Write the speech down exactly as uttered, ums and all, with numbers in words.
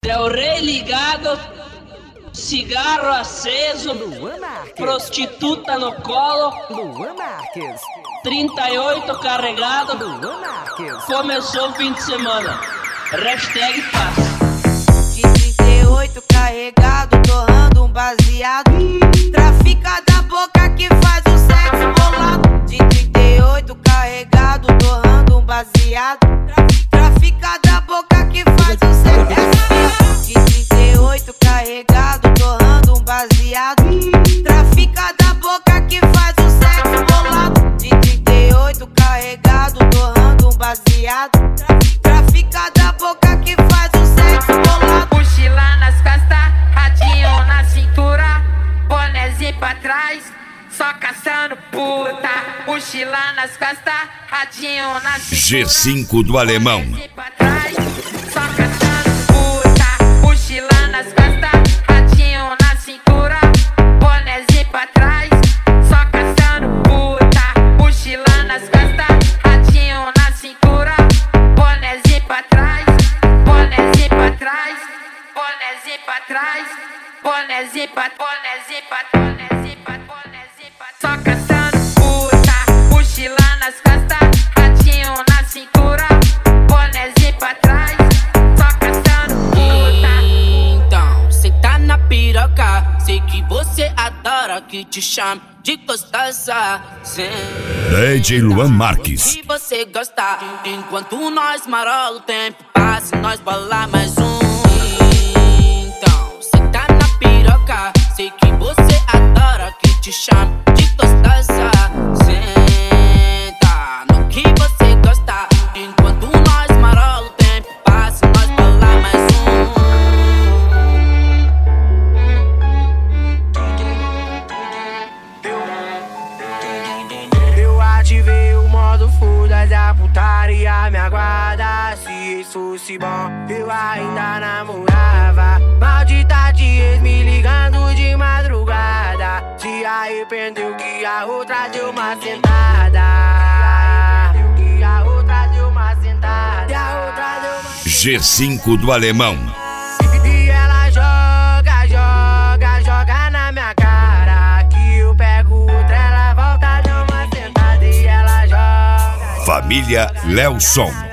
Del Rey ligado, cigarro aceso, prostituta no colo, trinta e oito carregado, começou o fim de semana, hashtag paz. De trinta e oito carregado, torrando um baseado, trafica da boca que faz o sexo bolado. De trinta e oito carregado, torrando um baseado, trafica da boca que faz o sexo. De trinta e oito carregado, torrando um baseado, trafica da boca que faz o sexo bolado. De trinta e oito carregado, torrando um baseado, trafica da boca que faz o sexo bolado. Mochila nas costas, radinho na cintura, bonézinho pra trás, só caçando puta. Mochila nas costas, radinho na cintura, G cinco do Alemão. pra trás, só caçando puta. Mochila nas costas, radinho na cintura, bonézinho pra trás, só caçando puta. Mochila nas costas, radinho na cintura, bonézinho pra trás, bonézinho pra trás, bonézinho pra trás, bonézinho pra bonézinho pra bonézinho pra bonézinho pra só caçando puta. Mochila nas costas, radinho na cintura, bonézinho pra trás, só caçando puta. Então, cê tá na piroca, sei que você adora que te chame de gostosa. Sim. D J Luan Marques. E você gosta, enquanto nós marola o tempo passa, nós bola mais um. Então, cê tá na piroca, sei que você adora que te chame de gostosa. Senta no que você gosta, enquanto nós marola o tempo passa, nós bola mais um. Eu ativei o modo fuda da putaria, me aguarda. Se isso fosse bom, eu ainda namorava. Maldita de ex me ligando de madrugada, se arrependeu que a outra deu uma sentada. Que a outra deu uma sentada. A outra deu uma... G cinco do Alemão. E ela joga, joga, joga na minha cara, que eu pego outra, ela volta, dá uma sentada. E ela joga. Família Léo Som.